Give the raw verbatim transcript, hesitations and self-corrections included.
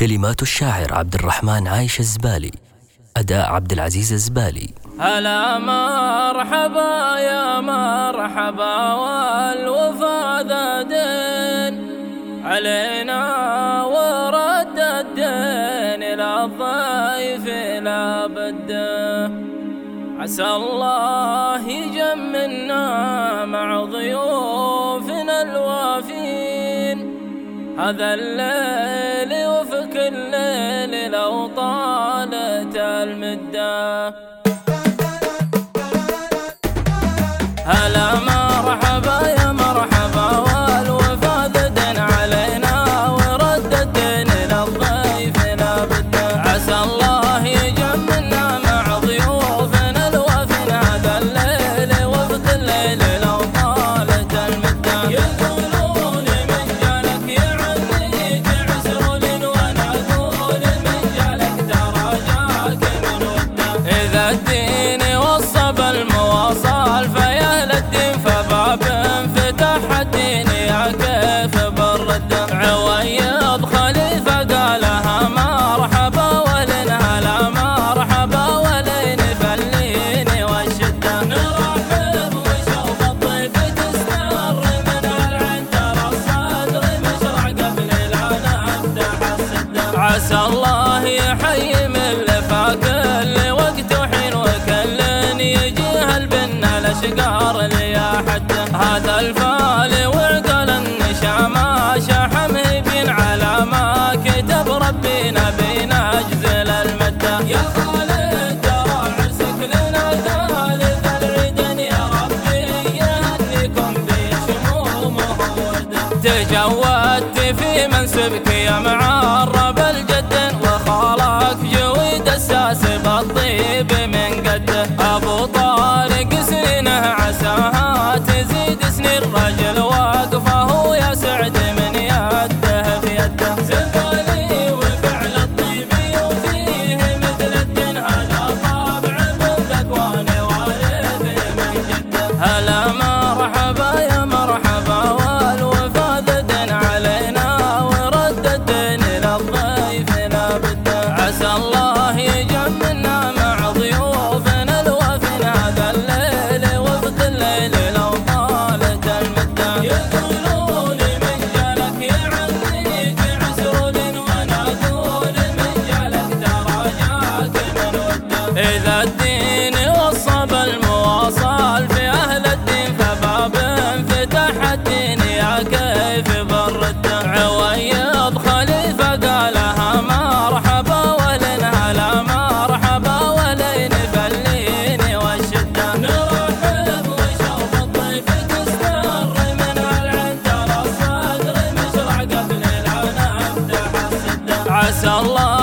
كلمات الشاعر عبد الرحمن عايش الزبالي، أداء عبد العزيز الزبالي. هلا مرحبا يا مرحبا والوفا ذا دين علينا ورد الدين إلى الضيف لا بده، عسى الله يجملنا مع ضيوفنا الوافين هذا الليل وفك الليل لو طالت المدة. هلا مرحبا يا مرحبا والوفا ذا دين علينا ورد الدين إلى الضيف لا بده، عسى الله يجملنا مع ضيوفنا الوافين هذا الليل وفق الليل لو طالت المدة. يقولون من جالك يعنيك عسرول وانا اقول من جالك ترى جاك من وده، اذا الدين وصب المواصل فيا الدين فباب انفتح الدين يا كيف بالرد، عويض خليفة قالها مرحبا ولن هلا مرحبا ولين فليني والشدة، نرحب وشوف الضيف تستمر من العنتر الصدر مشرع قبل لا نفتح السدة، عسى الله يحيي من لفاك اللي وقته حين وكل يجيها البنا الاشقار ليا حده، هذا الفال وعقل النشامة شحمه بين على ما كتب ربنا بينا اجزل المده. يا خالد ترى عرسك لنا ثالث العيدين يا ربي يهنيكم بشمومه ورده، تجودت في منسبك يا معرب الجد وخالك جويد الساس بالطيب من قده، ابو طارق سنينه عساها تزيد سنين رجل واقفه يا سعد من يده في يده، زبالي وفعل الطيب وفيه مثل الدين هذا طابع بالاكوان وارث من جده. هلا مرحبا يا مرحبا والوفا ذا دين علينا ورد الدين الى الضيف لا بده، عسى الله يجملنا مع ضيوفنا الوافين هذا الليل وفق الليل لو طالت المدة. يقولون من جالك يعنيك عسرول وانا اقول من جالك ترى جاك من وده، اذا الدين وصب المواصل في اهل الدين فباب انفتح الدين يا كيف بالرده، عويض خليفة قالها مرحبا ولن هلا مرحبا ولين فليني والشدة، نرحب وشوف الضيف تستمر من العنتر الصدر مشرع قبل لا نفتح السدة، عسى الله